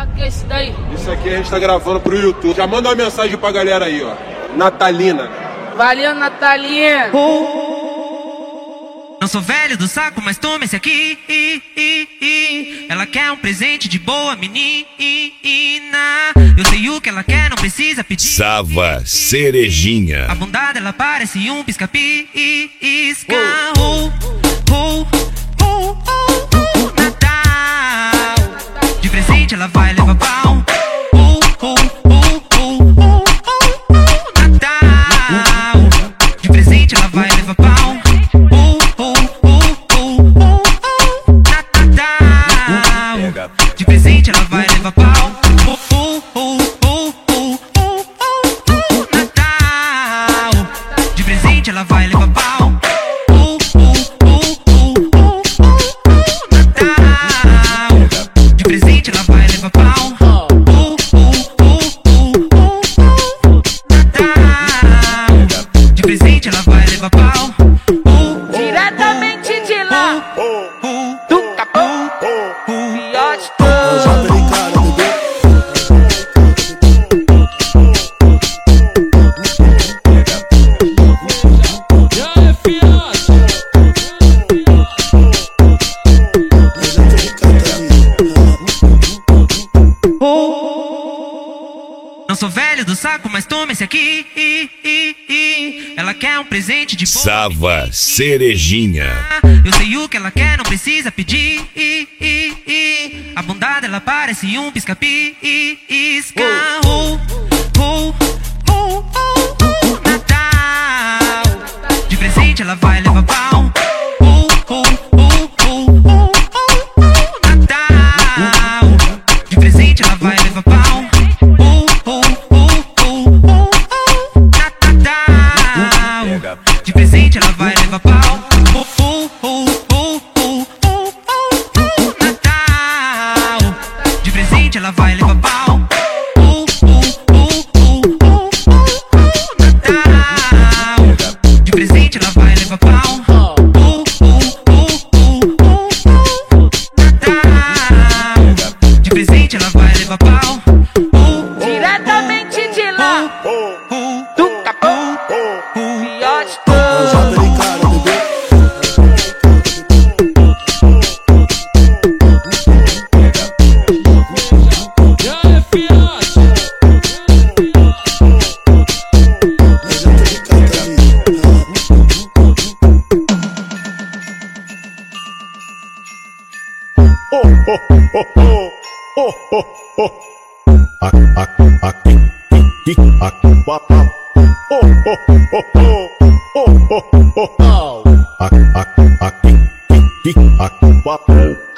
Que é isso daí? Isso aqui a gente tá gravando pro YouTube. Já manda uma mensagem pra galera aí, ó. Natalina. Valeu, Natalinha. Não sou velho do saco, mas toma esse aqui. Ela quer um presente de boa menina. Eu sei o que ela quer, não precisa pedir. Sava Cerejinha. A bunda dela parece um pisca-pisca. Natal. De presente ela vai levar pau. Natal. De presente ela vai levar pau. De presente ela vai levar pau. Natal. De presente ela vai levar pau. Natal. De presente ela vai levar pau. Natal. De presente ela vai levar pau. Diretamente de lá, do Capão, pior de Não sou velho do saco, mas toma esse aqui. Ela quer um presente de boa Sava Cerejinha. Eu sei o que ela quer, não precisa pedir. A bunda dela parece um pisca-pisca. Natal. De presente ela vai levar pau. Natal. De presente ela vai levar pau. De presente ela vai levar pau. Natal. De presente ela vai levar pau. Natal. De presente ela vai levar pau. Natal. De presente ela vai levar pau. diretamente de lá, do Capão, pior de Aqui.